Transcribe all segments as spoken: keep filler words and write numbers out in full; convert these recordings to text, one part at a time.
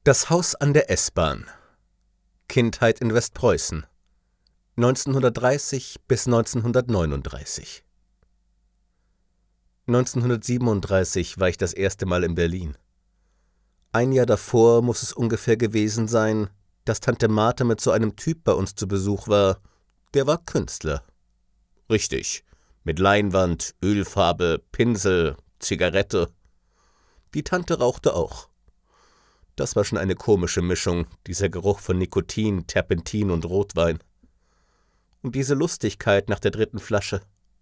Das Haus an der S-Bahn. Kindheit in Westpreußen. neunzehnhundertdreißig bis neunzehnhundertneununddreißig. neunzehnhundertsiebenunddreißig war ich das erste Mal in Berlin. Ein Jahr davor muss es ungefähr gewesen sein, dass Tante Martha mit so einem Typ bei uns zu Besuch war. Der war Künstler. Richtig, mit Leinwand, Ölfarbe, Pinsel, Zigarette. Die Tante rauchte auch. Das war schon eine komische Mischung, dieser Geruch von Nikotin, Terpentin und Rotwein. Und diese Lustigkeit nach der dritten Flasche.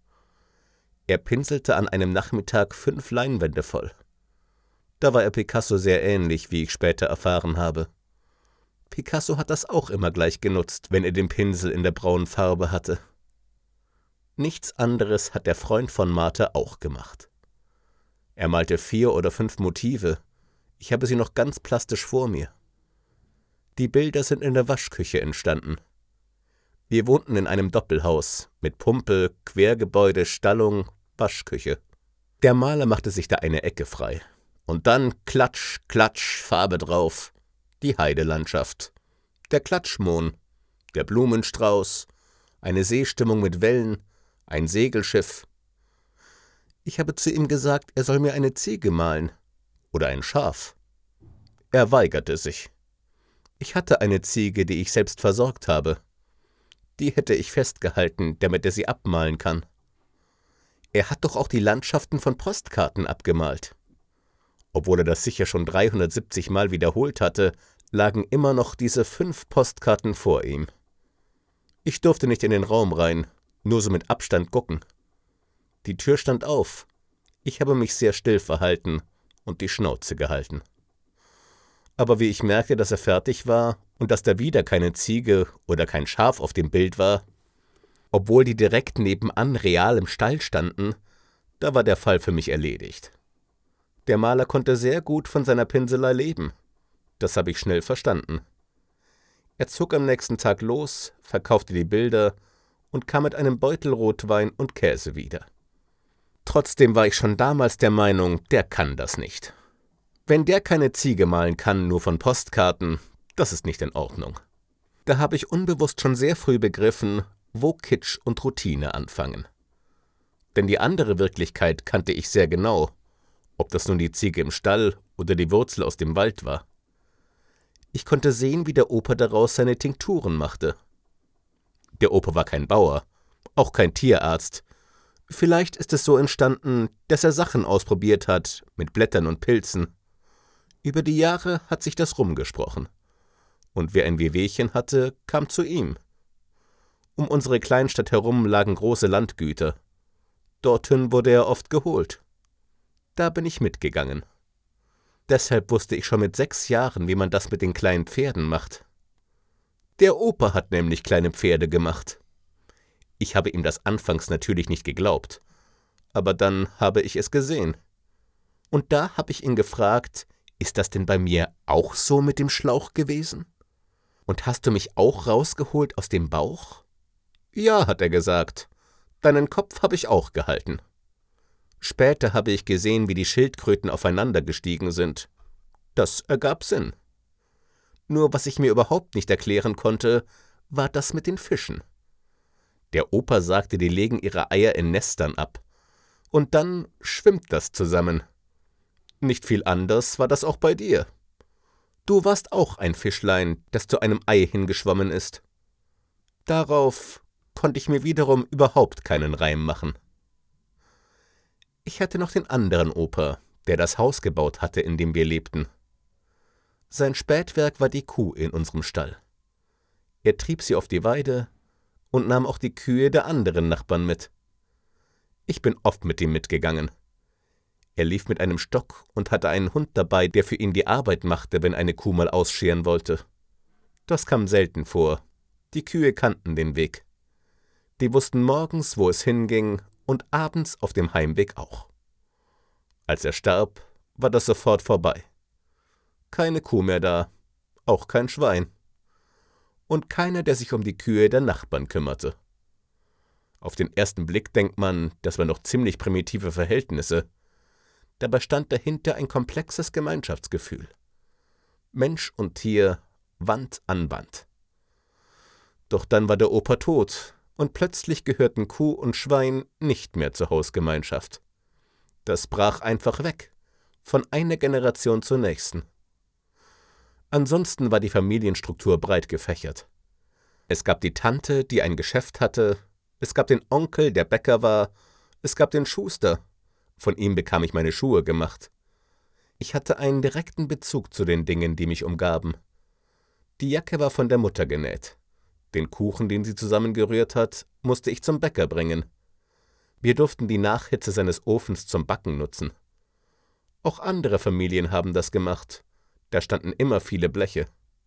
Er pinselte an einem Nachmittag fünf Leinwände voll. Da war er Picasso sehr ähnlich, wie ich später erfahren habe. Picasso hat das auch immer gleich genutzt, wenn er den Pinsel in der braunen Farbe hatte. Nichts anderes hat der Freund von Martha auch gemacht. Er malte vier oder fünf Motive. Ich habe sie noch ganz plastisch vor mir. Die Bilder sind in der Waschküche entstanden. Wir wohnten in einem Doppelhaus mit Pumpe, Quergebäude, Stallung, Waschküche. Der Maler machte sich da eine Ecke frei. Und dann Klatsch, Klatsch, Farbe drauf. Die Heidelandschaft, der Klatschmohn, der Blumenstrauß, eine Seestimmung mit Wellen, ein Segelschiff. Ich habe zu ihm gesagt, er soll mir eine Ziege malen. Oder ein Schaf. Er weigerte sich. Ich hatte eine Ziege, die ich selbst versorgt habe. Die hätte ich festgehalten, damit er sie abmalen kann. Er hat doch auch die Landschaften von Postkarten abgemalt. Obwohl er das sicher schon dreihundertsiebzig Mal wiederholt hatte, lagen immer noch diese fünf Postkarten vor ihm. Ich durfte nicht in den Raum rein, nur so mit Abstand gucken. Die Tür stand auf. Ich habe mich sehr still verhalten und die Schnauze gehalten. Aber wie ich merkte, dass er fertig war und dass da wieder keine Ziege oder kein Schaf auf dem Bild war, obwohl die direkt nebenan real im Stall standen, da war der Fall für mich erledigt. Der Maler konnte sehr gut von seiner Pinselei leben. Das habe ich schnell verstanden. Er zog am nächsten Tag los, verkaufte die Bilder und kam mit einem Beutel Rotwein und Käse wieder. Trotzdem war ich schon damals der Meinung, der kann das nicht. Wenn der keine Ziege malen kann, nur von Postkarten, das ist nicht in Ordnung. Da habe ich unbewusst schon sehr früh begriffen, wo Kitsch und Routine anfangen. Denn die andere Wirklichkeit kannte ich sehr genau, ob das nun die Ziege im Stall oder die Wurzel aus dem Wald war. Ich konnte sehen, wie der Opa daraus seine Tinkturen machte. Der Opa war kein Bauer, auch kein Tierarzt. Vielleicht ist es so entstanden, dass er Sachen ausprobiert hat, mit Blättern und Pilzen. Über die Jahre hat sich das rumgesprochen. Und wer ein Wehwehchen hatte, kam zu ihm. Um unsere Kleinstadt herum lagen große Landgüter. Dorthin wurde er oft geholt. Da bin ich mitgegangen. Deshalb wusste ich schon mit sechs Jahren, wie man das mit den kleinen Pferden macht. Der Opa hat nämlich kleine Pferde gemacht. Ich habe ihm das anfangs natürlich nicht geglaubt, aber dann habe ich es gesehen. Und da habe ich ihn gefragt, ist das denn bei mir auch so mit dem Schlauch gewesen? Und hast du mich auch rausgeholt aus dem Bauch? Ja, hat er gesagt, deinen Kopf habe ich auch gehalten. Später habe ich gesehen, wie die Schildkröten aufeinander gestiegen sind. Das ergab Sinn. Nur was ich mir überhaupt nicht erklären konnte, war das mit den Fischen. Der Opa sagte, die legen ihre Eier in Nestern ab. Und dann schwimmt das zusammen. Nicht viel anders war das auch bei dir. Du warst auch ein Fischlein, das zu einem Ei hingeschwommen ist. Darauf konnte ich mir wiederum überhaupt keinen Reim machen. Ich hatte noch den anderen Opa, der das Haus gebaut hatte, in dem wir lebten. Sein Spätwerk war die Kuh in unserem Stall. Er trieb sie auf die Weide und nahm auch die Kühe der anderen Nachbarn mit. Ich bin oft mit ihm mitgegangen. Er lief mit einem Stock und hatte einen Hund dabei, der für ihn die Arbeit machte, wenn eine Kuh mal ausscheren wollte. Das kam selten vor. Die Kühe kannten den Weg. Die wussten morgens, wo es hinging, und abends auf dem Heimweg auch. Als er starb, war das sofort vorbei. Keine Kuh mehr da, auch kein Schwein. Und keiner, der sich um die Kühe der Nachbarn kümmerte. Auf den ersten Blick denkt man, das waren doch ziemlich primitive Verhältnisse. Dabei stand dahinter ein komplexes Gemeinschaftsgefühl. Mensch und Tier, Wand an Wand. Doch dann war der Opa tot, und plötzlich gehörten Kuh und Schwein nicht mehr zur Hausgemeinschaft. Das brach einfach weg, von einer Generation zur nächsten. Ansonsten war die Familienstruktur breit gefächert. Es gab die Tante, die ein Geschäft hatte, es gab den Onkel, der Bäcker war, es gab den Schuster, von ihm bekam ich meine Schuhe gemacht. Ich hatte einen direkten Bezug zu den Dingen, die mich umgaben. Die Jacke war von der Mutter genäht. Den Kuchen, den sie zusammengerührt hat, musste ich zum Bäcker bringen. Wir durften die Nachhitze seines Ofens zum Backen nutzen. Auch andere Familien haben das gemacht. Da standen immer viele Bleche.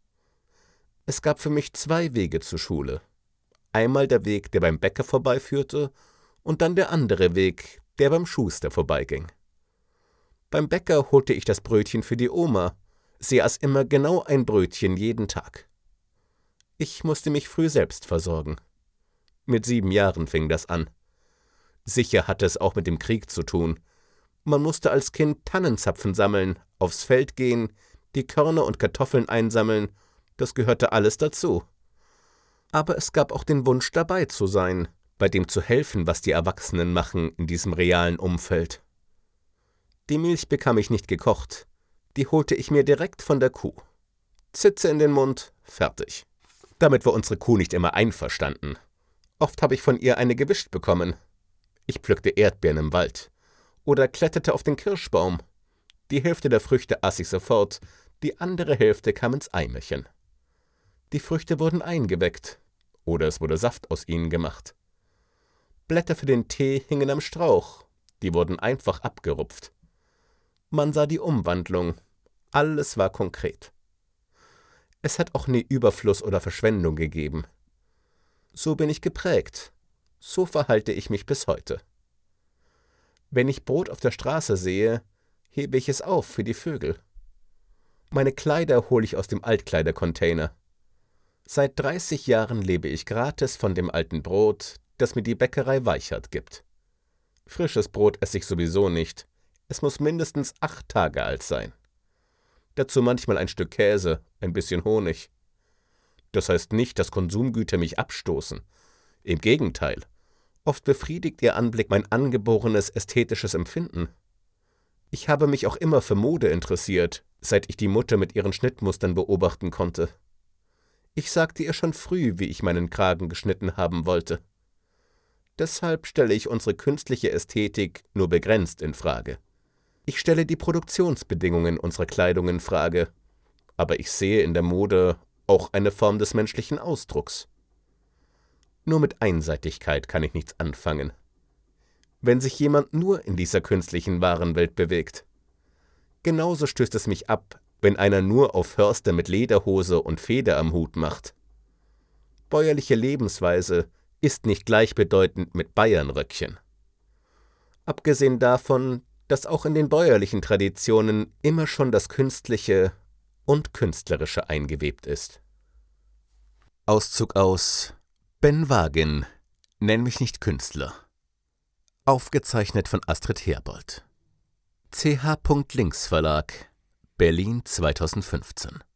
Es gab für mich zwei Wege zur Schule. Einmal der Weg, der beim Bäcker vorbeiführte, und dann der andere Weg, der beim Schuster vorbeiging. Beim Bäcker holte ich das Brötchen für die Oma. Sie aß immer genau ein Brötchen jeden Tag. Ich musste mich früh selbst versorgen. Mit sieben Jahren fing das an. Sicher hatte es auch mit dem Krieg zu tun. Man musste als Kind Tannenzapfen sammeln, aufs Feld gehen, die Körner und Kartoffeln einsammeln, das gehörte alles dazu. Aber es gab auch den Wunsch, dabei zu sein, bei dem zu helfen, was die Erwachsenen machen in diesem realen Umfeld. Die Milch bekam ich nicht gekocht, die holte ich mir direkt von der Kuh. Zitze in den Mund, fertig. Damit war unsere Kuh nicht immer einverstanden. Oft habe ich von ihr eine gewischt bekommen. Ich pflückte Erdbeeren im Wald oder kletterte auf den Kirschbaum. Die Hälfte der Früchte aß ich sofort, die andere Hälfte kam ins Eimerchen. Die Früchte wurden eingeweckt oder es wurde Saft aus ihnen gemacht. Blätter für den Tee hingen am Strauch, die wurden einfach abgerupft. Man sah die Umwandlung, alles war konkret. Es hat auch nie Überfluss oder Verschwendung gegeben. So bin ich geprägt, so verhalte ich mich bis heute. Wenn ich Brot auf der Straße sehe, hebe ich es auf für die Vögel. Meine Kleider hole ich aus dem Altkleidercontainer. Seit dreißig Jahren lebe ich gratis von dem alten Brot, das mir die Bäckerei Weichert gibt. Frisches Brot esse ich sowieso nicht. Es muss mindestens acht Tage alt sein. Dazu manchmal ein Stück Käse, ein bisschen Honig. Das heißt nicht, dass Konsumgüter mich abstoßen. Im Gegenteil. Oft befriedigt ihr Anblick mein angeborenes ästhetisches Empfinden. Ich habe mich auch immer für Mode interessiert, seit ich die Mutter mit ihren Schnittmustern beobachten konnte. Ich sagte ihr schon früh, wie ich meinen Kragen geschnitten haben wollte. Deshalb stelle ich unsere künstliche Ästhetik nur begrenzt in Frage. Ich stelle die Produktionsbedingungen unserer Kleidung in Frage, aber ich sehe in der Mode auch eine Form des menschlichen Ausdrucks. Nur mit Einseitigkeit kann ich nichts anfangen. Wenn sich jemand nur in dieser künstlichen Warenwelt bewegt. Genauso stößt es mich ab, wenn einer nur auf Förster mit Lederhose und Feder am Hut macht. Bäuerliche Lebensweise ist nicht gleichbedeutend mit Bayernröckchen. Abgesehen davon, dass auch in den bäuerlichen Traditionen immer schon das Künstliche und Künstlerische eingewebt ist. Auszug aus Ben Wagin, Nenn mich nicht Künstler. Aufgezeichnet von Astrid Herbold. C H. Links Verlag, Berlin zweitausendfünfzehn.